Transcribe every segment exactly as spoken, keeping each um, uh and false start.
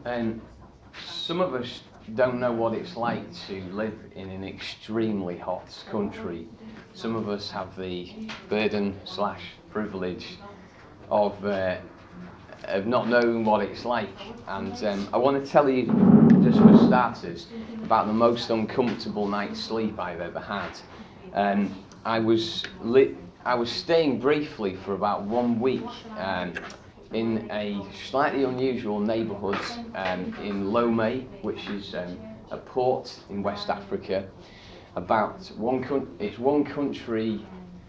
And some of us don't know what it's like to live in an extremely hot country. Some of us have the burden slash privilege of uh, of not knowing what it's like. And um, I want to tell you, just for starters, about the most uncomfortable night's sleep I've ever had. Um, I was li- I was staying briefly for about one week um, in a slightly unusual neighbourhood um, in Lomé, which is um, a port in West Africa. About one, co- it's one country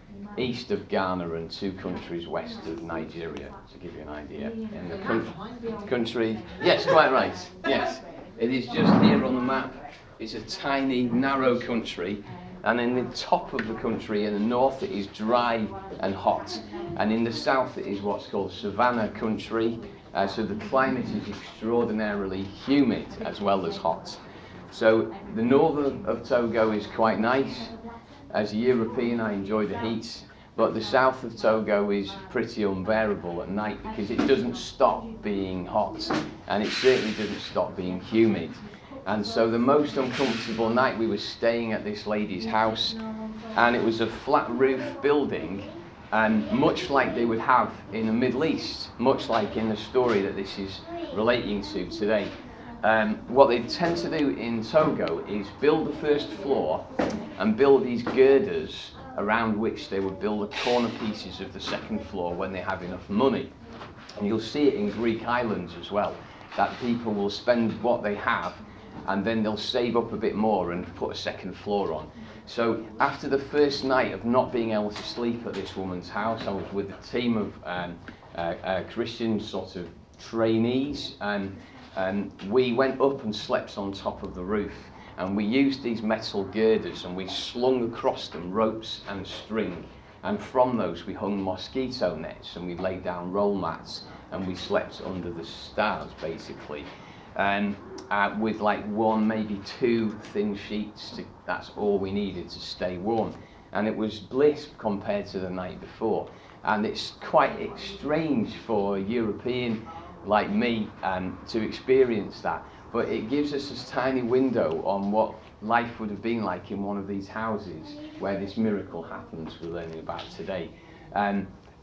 east of Ghana and two countries west of Nigeria, to give you an idea. In the con- country, yes, quite right. Yes, it is just here on the map. It's a tiny, narrow country, and in the top of the country, in the north, it is dry and hot, and in the south, it is what's called savanna country. Uh, so the climate is extraordinarily humid as well as hot. So the north of Togo is quite nice. As a European, I enjoy the heat, but the south of Togo is pretty unbearable at night because it doesn't stop being hot, and it certainly doesn't stop being humid. And so the most uncomfortable night, we were staying at this lady's house, and it was a flat roof building, and much like they would have in the Middle East, much like in the story that this is relating to today. Um, what they tend to do in Togo is build the first floor and build these girders around which they would build the corner pieces of the second floor when they have enough money. And you'll see it in Greek islands as well, that people will spend what they have and then they'll save up a bit more and put a second floor on. So after the first night of not being able to sleep at this woman's house, I was with a team of um, uh, uh, Christian sort of trainees, and um, we went up and slept on top of the roof. And we used these metal girders and we slung across them ropes and string. And from those we hung mosquito nets and we laid down roll mats and we slept under the stars basically. And uh, with like one, maybe two thin sheets, to, that's all we needed to stay warm. And it was bliss compared to the night before. And it's quite strange for a European like me um, to experience that. But it gives us this tiny window on what life would have been like in one of these houses where this miracle happens we're learning about today. Um,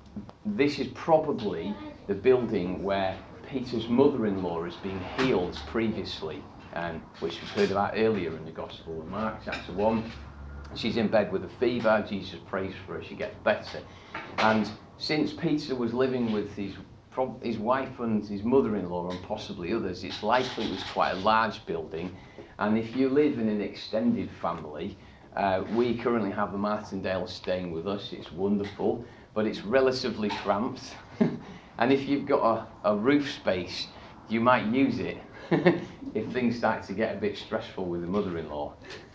this is probably the building where Peter's mother-in-law has been healed previously, um, which we've heard about earlier in the Gospel of Mark, chapter one. She's in bed with a fever. Jesus prays for her, she gets better. And since Peter was living with his his wife and his mother-in-law and possibly others, it's likely it was quite a large building. And if you live in an extended family, uh, we currently have the Martindale staying with us. It's wonderful, but it's relatively cramped. And if you've got a, a roof space, you might use it if things start to get a bit stressful with the mother-in-law.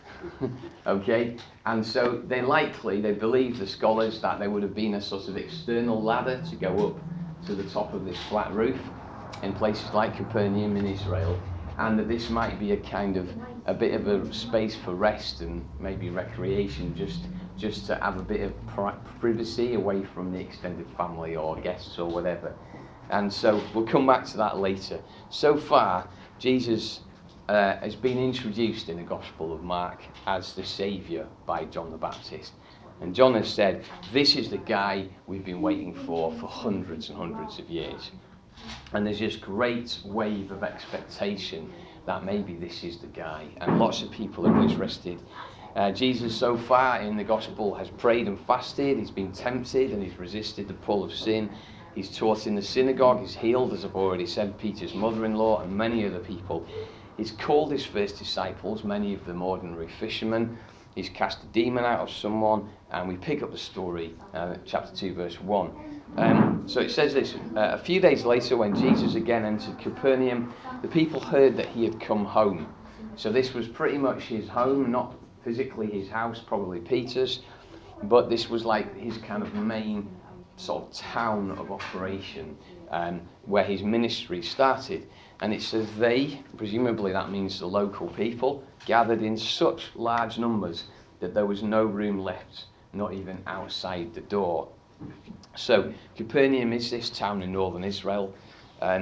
Okay, and so they likely, they believe, the scholars, that there would have been a sort of external ladder to go up to the top of this flat roof in places like Capernaum in Israel, and that this might be a kind of a bit of a space for rest and maybe recreation, just just to have a bit of privacy away from the extended family or guests or whatever. And so we'll come back to that later. So far, Jesus uh, has been introduced in the Gospel of Mark as the Saviour by John the Baptist. And John has said, this is the guy we've been waiting for for hundreds and hundreds of years. And there's this great wave of expectation that maybe this is the guy. And lots of people are interested. Uh, Jesus so far in the Gospel has prayed and fasted. He's been tempted and he's resisted the pull of sin. He's taught in the synagogue. He's healed, as I've already said, Peter's mother-in-law and many other people. He's called his first disciples, many of them ordinary fishermen. He's cast a demon out of someone, and we pick up the story, uh, chapter two, verse one. Um, so it says this, uh, a few days later, when Jesus again entered Capernaum, the people heard that he had come home. So this was pretty much his home, not physically his house, probably Peter's, but this was like his kind of main sort of town of operation, um, where his ministry started. And it says they, presumably that means the local people, gathered in such large numbers that there was no room left, not even outside the door. So Capernaum is this town in northern Israel, and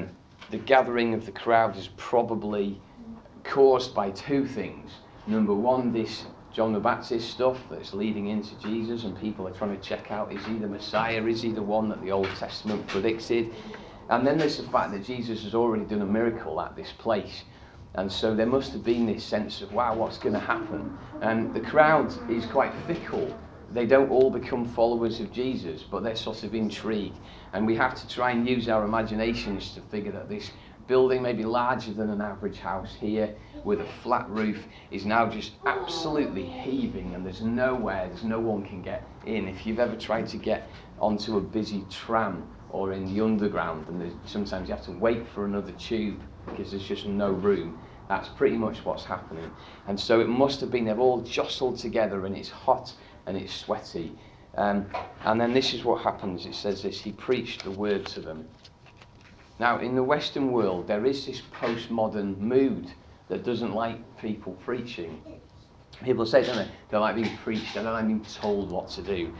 the gathering of the crowd is probably caused by two things. Number one, this John the Baptist stuff that's leading into Jesus, and people are trying to check out, is he the Messiah? Is he the one that the Old Testament predicted? And then there's the fact that Jesus has already done a miracle at this place. And so there must have been this sense of, wow, what's going to happen? And the crowd is quite fickle. They don't all become followers of Jesus, but they're sort of intrigued. And we have to try and use our imaginations to figure that this building, maybe larger than an average house here, with a flat roof, is now just absolutely heaving, and there's nowhere, there's no one can get in. If you've ever tried to get onto a busy tram or in the underground, and sometimes you have to wait for another tube because there's just no room, that's pretty much what's happening. And so it must have been, they've all jostled together, and it's hot and it's sweaty. Um, and then this is what happens. It says this: he preached the word to them. Now, in the Western world, there is this postmodern mood that doesn't like people preaching. People say, don't they, they like being preached, they don't like being told what to do.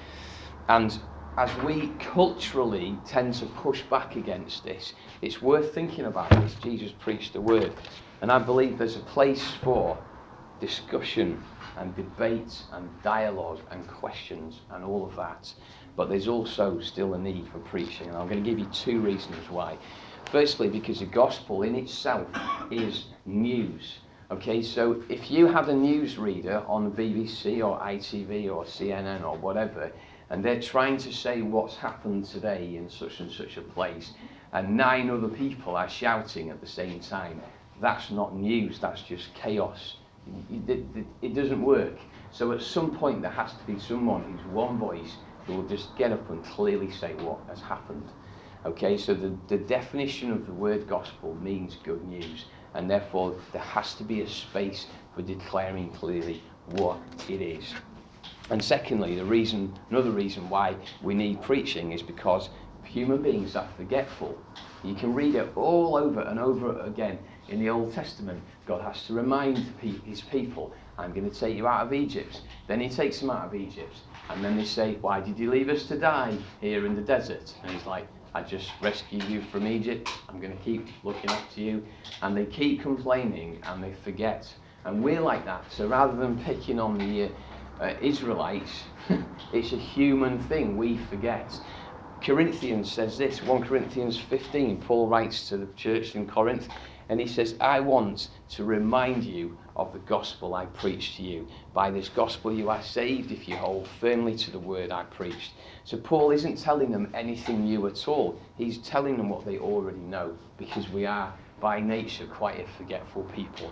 And as we culturally tend to push back against this, it's worth thinking about this. Jesus preached the word. And I believe there's a place for discussion and debate and dialogue and questions and all of that. But there's also still a need for preaching. And I'm going to give you two reasons why. Firstly, because the gospel in itself is news. Okay, so if you had a newsreader on the B B C or I T V or C N N or whatever, and they're trying to say what's happened today in such and such a place, and nine other people are shouting at the same time, that's not news, that's just chaos. It, it, it doesn't work. So at some point there has to be someone who's one voice who will just get up and clearly say what has happened. Okay, so the, the definition of the word gospel means good news, and therefore there has to be a space for declaring clearly what it is. And secondly, the reason, another reason why we need preaching is because human beings are forgetful. You can read it all over and over again in the Old Testament. God has to remind his people, I'm going to take you out of Egypt. Then he takes them out of Egypt. And then they say, why did you leave us to die here in the desert? And he's like, I just rescued you from Egypt. I'm going to keep looking after you. And they keep complaining and they forget. And we're like that. So rather than picking on the uh, uh, Israelites, it's a human thing. We forget. Corinthians says this, First Corinthians fifteen, Paul writes to the church in Corinth, and he says, I want to remind you of the gospel I preached to you. By this gospel you are saved if you hold firmly to the word I preached. So Paul isn't telling them anything new at all. He's telling them what they already know, because we are by nature quite a forgetful people.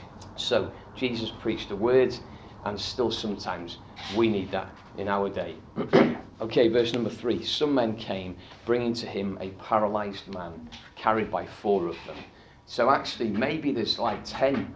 So Jesus preached the word, and still sometimes we need that in our day. Okay, verse number three. Some men came, bringing to him a paralyzed man, carried by four of them. So actually, maybe there's like ten,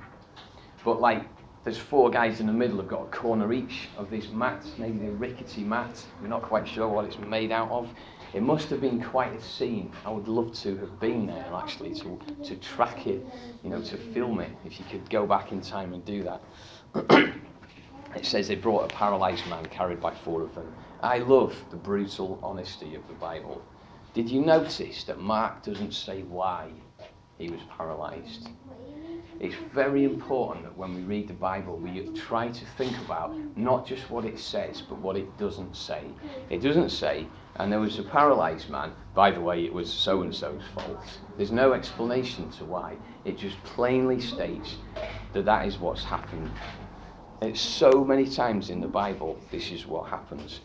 but like there's four guys in the middle who've got a corner each of this mat, maybe the rickety mat. We're not quite sure what it's made out of. It must have been quite a scene. I would love to have been there, actually, to to track it, you know, to film it, if you could go back in time and do that. It says they brought a paralysed man carried by four of them. I love the brutal honesty of the Bible. Did you notice that Mark doesn't say why he was paralysed? It's very important that when we read the Bible, we try to think about not just what it says, but what it doesn't say. It doesn't say, and there was a paralysed man, by the way, it was so-and-so's fault. There's no explanation to why. It just plainly states that that is what's happened. It's so many times in the Bible, this is what happens.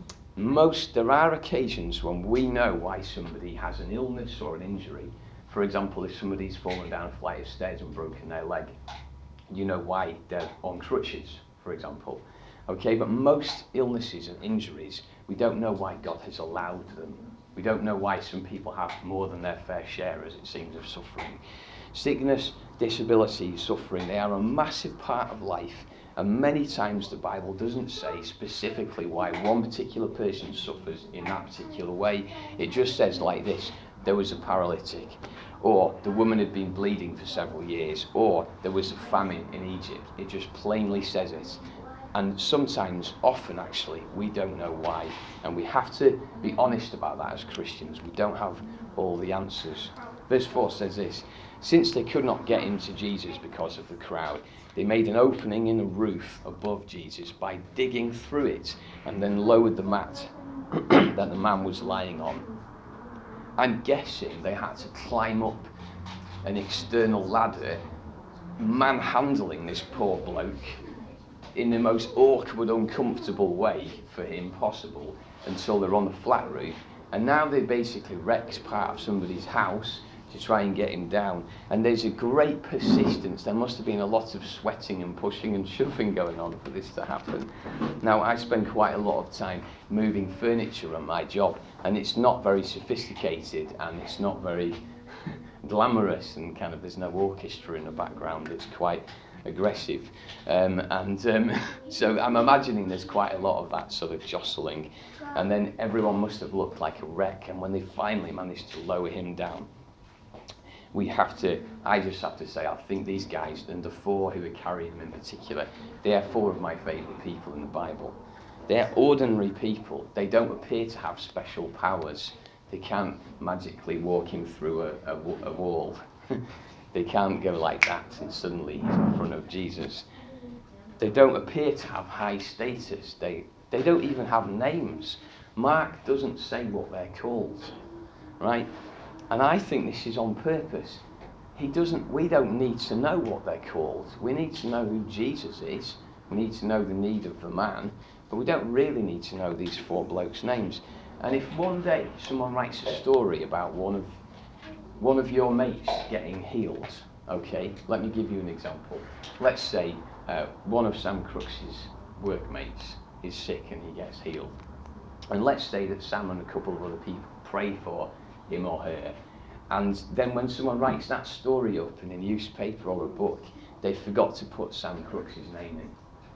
Most, there are occasions when we know why somebody has an illness or an injury. For example, if somebody's fallen down a flight of stairs and broken their leg, you know why they're on crutches, for example. Okay, but most illnesses and injuries, we don't know why God has allowed them. We don't know why some people have more than their fair share, as it seems, of suffering. Sickness, disability, suffering, they are a massive part of life. And many times the Bible doesn't say specifically why one particular person suffers in that particular way. It just says like this: there was a paralytic, or the woman had been bleeding for several years, or there was a famine in Egypt. It just plainly says it. And sometimes, often actually, we don't know why. And we have to be honest about that as Christians. We don't have all the answers. Verse four says this: since they could not get into Jesus because of the crowd, they made an opening in the roof above Jesus by digging through it and then lowered the mat that the man was lying on. I'm guessing they had to climb up an external ladder, manhandling this poor bloke in the most awkward, uncomfortable way for him possible until they're on the flat roof. And now they basically wrecked part of somebody's house to try and get him down. And there's a great persistence. There must have been a lot of sweating and pushing and shoving going on for this to happen. Now, I spend quite a lot of time moving furniture on my job, and it's not very sophisticated, and it's not very glamorous, and kind of there's no orchestra in the background. It's quite aggressive. Um, and um, so I'm imagining there's quite a lot of that sort of jostling. And then everyone must have looked like a wreck, and when they finally managed to lower him down, we have to, I just have to say, I think these guys, and the four who are carrying him in particular, they are four of my favourite people in the Bible. They're ordinary people. They don't appear to have special powers. They can't magically walk him through a, a, a wall. They can't go like that and suddenly he's in front of Jesus. They don't appear to have high status. They, they don't even have names. Mark doesn't say what they're called, right? And I think this is on purpose. He doesn't, we don't need to know what they're called. We need to know who Jesus is. We need to know the need of the man. But we don't really need to know these four blokes' names. And if one day someone writes a story about one of one of your mates getting healed, okay, let me give you an example. Let's say uh, one of Sam Crooks's workmates is sick and he gets healed. And let's say that Sam and a couple of other people pray for him or her. And then when someone writes that story up in a newspaper or a book, they forgot to put Sam Crooks's name in.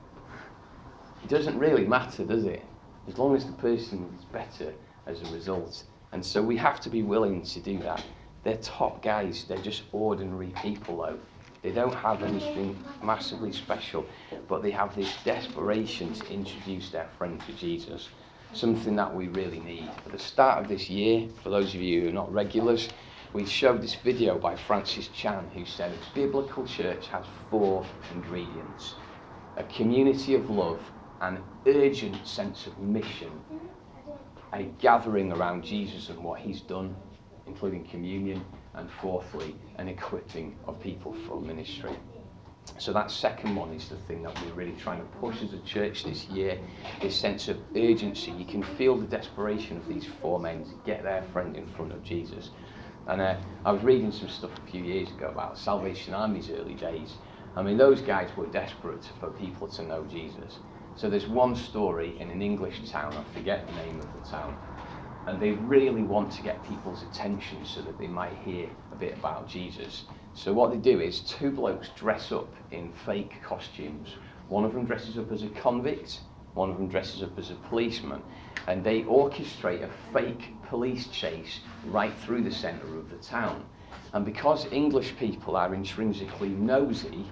It doesn't really matter, does it? As long as the person is better as a result. And so we have to be willing to do that. They're top guys. They're just ordinary people, though. They don't have anything massively special, but they have this desperation to introduce their friend to Jesus. Something that we really need. At the start of this year, for those of you who are not regulars, we showed this video by Francis Chan, who said a biblical church has four ingredients: a community of love, an urgent sense of mission, a gathering around Jesus and what he's done, including communion, and fourthly, an equipping of people for ministry. So that second one is the thing that we're really trying to push as a church this year, this sense of urgency. You can feel the desperation of these four men to get their friend in front of Jesus. And uh, I was reading some stuff a few years ago about Salvation Army's early days. I mean, those guys were desperate for people to know Jesus. So there's one story in an English town, I forget the name of the town, and they really want to get people's attention so that they might hear a bit about Jesus. So what they do is two blokes dress up in fake costumes. One of them dresses up as a convict, one of them dresses up as a policeman, and they orchestrate a fake police chase right through the centre of the town. And because English people are intrinsically nosy,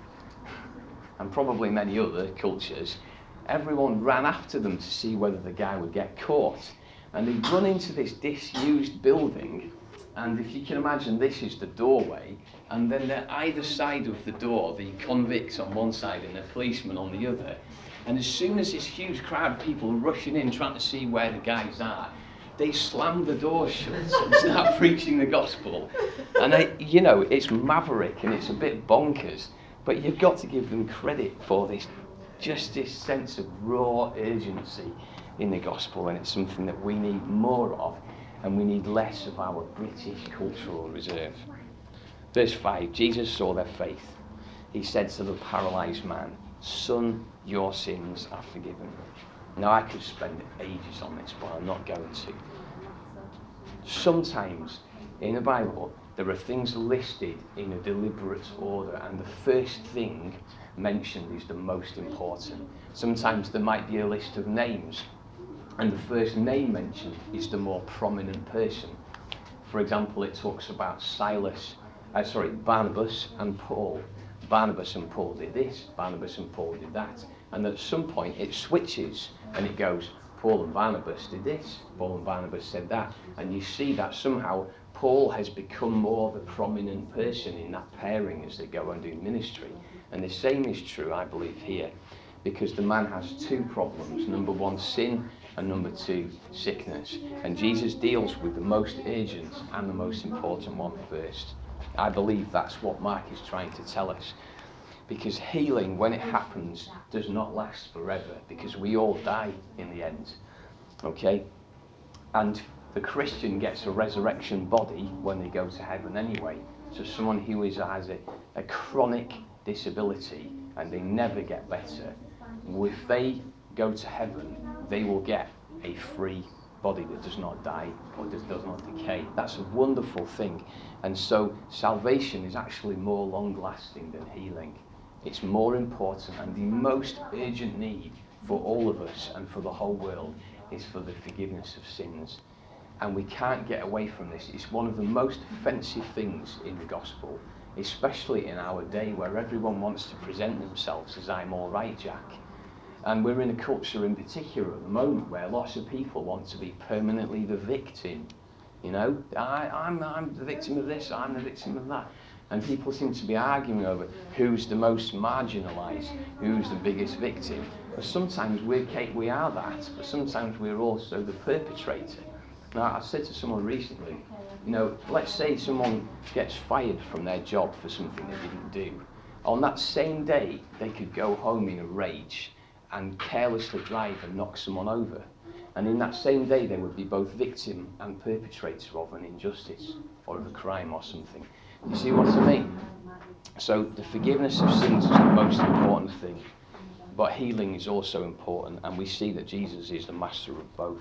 and probably many other cultures, everyone ran after them to see whether the guy would get caught. And they run into this disused building, and if you can imagine, this is the doorway, and then they're either side of the door, the convicts on one side and the policeman on the other. And as soon as this huge crowd of people are rushing in trying to see where the guys are, they slam the doors shut and start preaching the gospel. And I, you know, it's maverick and it's a bit bonkers, but you've got to give them credit for this, just this sense of raw urgency in the gospel, and it's something that we need more of, and we need less of our British cultural reserve. Verse five, Jesus saw their faith. He said to the paralysed man, "Son, your sins are forgiven." Now I could spend ages on this, but I'm not going to. Sometimes in the Bible there are things listed in a deliberate order, and the first thing mentioned is the most important. Sometimes there might be a list of names, and the first name mentioned is the more prominent person. For example, it talks about Silas, uh, sorry, Barnabas and Paul. Barnabas and Paul did this, Barnabas and Paul did that. And at some point it switches and it goes, Paul and Barnabas did this, Paul and Barnabas said that. And you see that somehow Paul has become more the prominent person in that pairing as they go and do ministry. And the same is true, I believe, here, because the man has two problems. Number one, sin, and number two, sickness. And Jesus deals with the most urgent and the most important one first. I believe that's what Mark is trying to tell us. Because healing, when it happens, does not last forever, because we all die in the end. Okay? And the Christian gets a resurrection body when they go to heaven anyway. So someone who is, has a, a chronic disability and they never get better, if they go to heaven, they will get a free body that does not die or does, does not decay. That's a wonderful thing. And so salvation is actually more long-lasting than healing. It's more important, and the most urgent need for all of us and for the whole world is for the forgiveness of sins. And we can't get away from this. It's one of the most offensive things in the gospel, especially in our day where everyone wants to present themselves as I'm all right, Jack. And we're in a culture in particular at the moment where lots of people want to be permanently the victim. You know, I, I'm, I'm the victim of this, I'm the victim of that. And people seem to be arguing over who's the most marginalised, who's the biggest victim. But sometimes we're, we are that, but sometimes we're also the perpetrator. Now, I said to someone recently, you know, let's say someone gets fired from their job for something they didn't do. On that same day, they could go home in a rage and carelessly drive and knock someone over. And in that same day, they would be both victim and perpetrator of an injustice or of a crime or something. You see what I mean? So the forgiveness of sins is the most important thing. But healing is also important, and we see that Jesus is the master of both.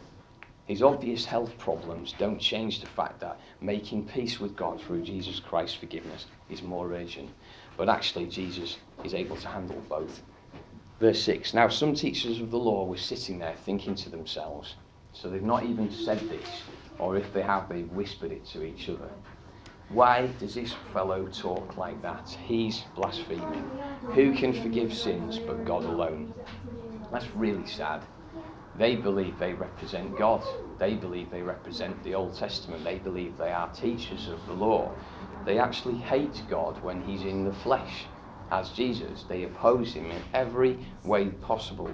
His obvious health problems don't change the fact that making peace with God through Jesus Christ's forgiveness is more urgent. But actually, Jesus is able to handle both. Verse six, now some teachers of the law were sitting there thinking to themselves, so they've not even said this, or if they have, they've whispered it to each other. Why does this fellow talk like that? He's blaspheming. Who can forgive sins but God alone? That's really sad. They believe they represent God. They believe they represent the Old Testament. They believe they are teachers of the law. They actually hate God when he's in the flesh as Jesus. They oppose him in every way possible.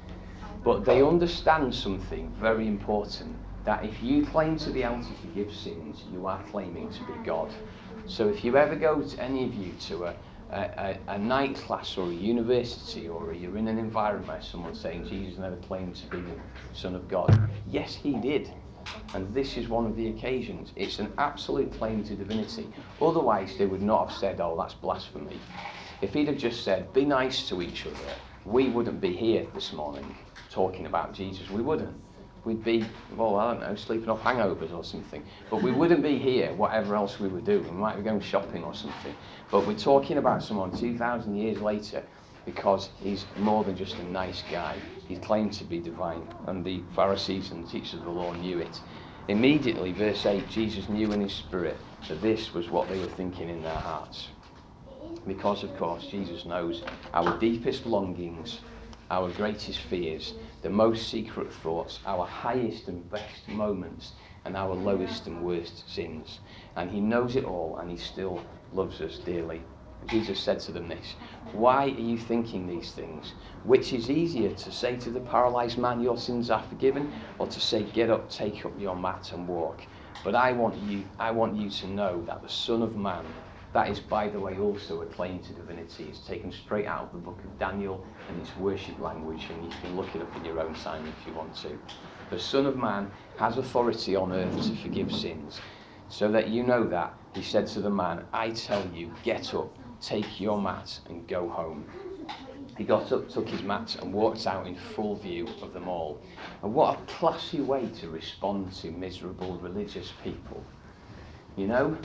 But they understand something very important, that if you claim to be able to forgive sins, you are claiming to be God. So if you ever go, to any of you, to a A, a, a night class or a university, or you're in an environment where someone's saying Jesus never claimed to be the Son of God. Yes, he did. And this is one of the occasions. It's an absolute claim to divinity. Otherwise, they would not have said, oh, that's blasphemy. If he'd have just said, be nice to each other, we wouldn't be here this morning talking about Jesus. We wouldn't. We'd be, well, I don't know, sleeping off hangovers or something. But we wouldn't be here, whatever else we were doing. We might be going shopping or something. But we're talking about someone two thousand years later because he's more than just a nice guy. He claimed to be divine, and the Pharisees and the teachers of the law knew it. Immediately, verse eight, Jesus knew in his spirit that this was what they were thinking in their hearts. Because, of course, Jesus knows our deepest longings, our greatest fears, the most secret thoughts, our highest and best moments, and our lowest and worst sins. And he knows it all, and he still loves us dearly. Jesus said to them this, why are you thinking these things? Which is easier, to say to the paralysed man, your sins are forgiven, or to say, get up, take up your mat and walk? But I want you, I want you to know that the Son of Man, that is, by the way, also a claim to divinity. It's taken straight out of the book of Daniel, and it's worship language, and you can look it up in your own time if you want to. The Son of Man has authority on earth to forgive sins. So that you know that, he said to the man, I tell you, get up, take your mat, and go home. He got up, took his mat, and walked out in full view of them all. And what a classy way to respond to miserable religious people. You know?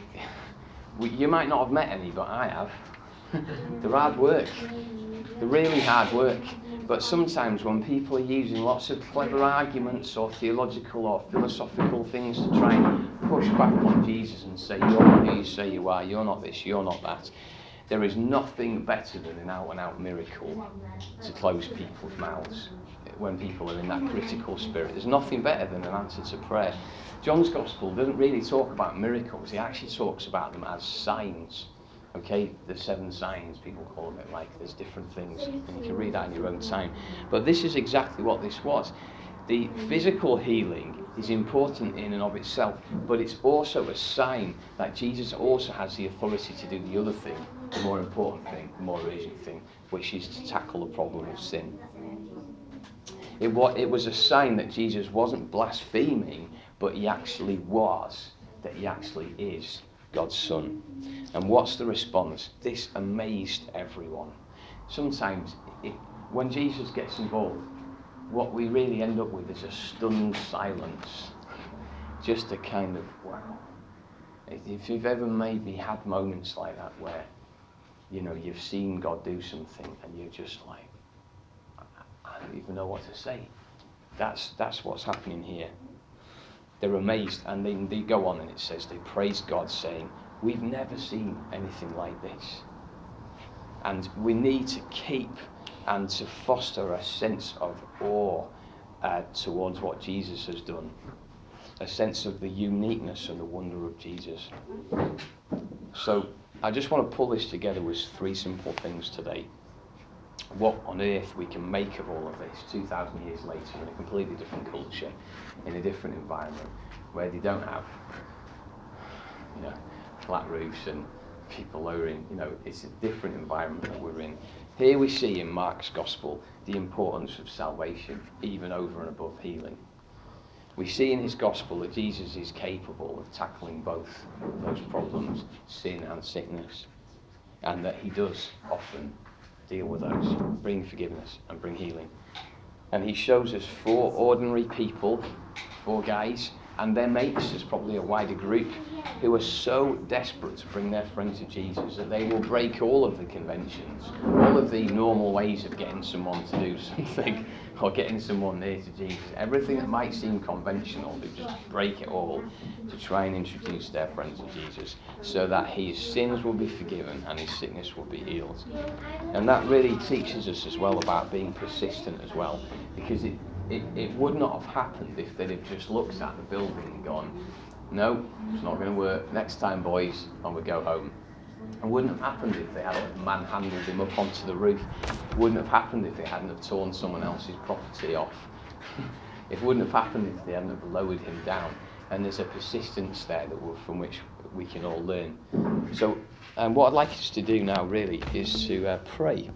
You might not have met any, but I have. They're hard work. They're really hard work. But sometimes when people are using lots of clever arguments or theological or philosophical things to try and push back on Jesus and say, you're not who you say you are, you're not this, you're not that, there is nothing better than an out-and-out miracle to close people's mouths. when people are in that critical spirit. There's nothing better than an answer to prayer. John's Gospel doesn't really talk about miracles. He actually talks about them as signs. Okay, the seven signs, people call it, like there's different things, and you can read that in your own time. But this is exactly what this was. The physical healing is important in and of itself, but it's also a sign that Jesus also has the authority to do the other thing, the more important thing, the more urgent thing, which is to tackle the problem of sin. It was, it was a sign that Jesus wasn't blaspheming, but he actually was, that he actually is God's Son. And what's the response? This amazed everyone. Sometimes, it, when Jesus gets involved, what we really end up with is a stunned silence. Just a kind of, wow. If you've ever maybe had moments like that where, you know, you've seen God do something and you're just like, I don't even know what to say. That's that's what's happening here. They're amazed, and then they go on and it says they praise God, saying, we've never seen anything like this. And we need to keep and to foster a sense of awe uh, towards what Jesus has done. A sense of the uniqueness and the wonder of Jesus. So I just want to pull this together with three simple things today. What on earth we can make of all of this two thousand years later in a completely different culture, in a different environment, where they don't have, you know, flat roofs and people lowering, you know, it's a different environment that we're in. Here we see in Mark's Gospel the importance of salvation, even over and above healing. We see in his Gospel that Jesus is capable of tackling both of those problems, sin and sickness, and that he does often deal with those, bring forgiveness and bring healing. And he shows us four ordinary people, four guys, and their mates, there's probably a wider group, who are so desperate to bring their friend to Jesus that they will break all of the conventions, all of the normal ways of getting someone to do something, or getting someone near to Jesus. Everything that might seem conventional, they just break it all to try and introduce their friend to Jesus, so that his sins will be forgiven and his sickness will be healed. And that really teaches us as well about being persistent as well, because it It, it would not have happened if they'd have just looked at the building and gone, no, it's not going to work, next time boys, and we go home. It wouldn't have happened if they hadn't manhandled him up onto the roof. It wouldn't have happened if they hadn't have torn someone else's property off. It wouldn't have happened if they hadn't have lowered him down. And there's a persistence there that we're, from which we can all learn. So um, what I'd like us to do now really is to uh, pray.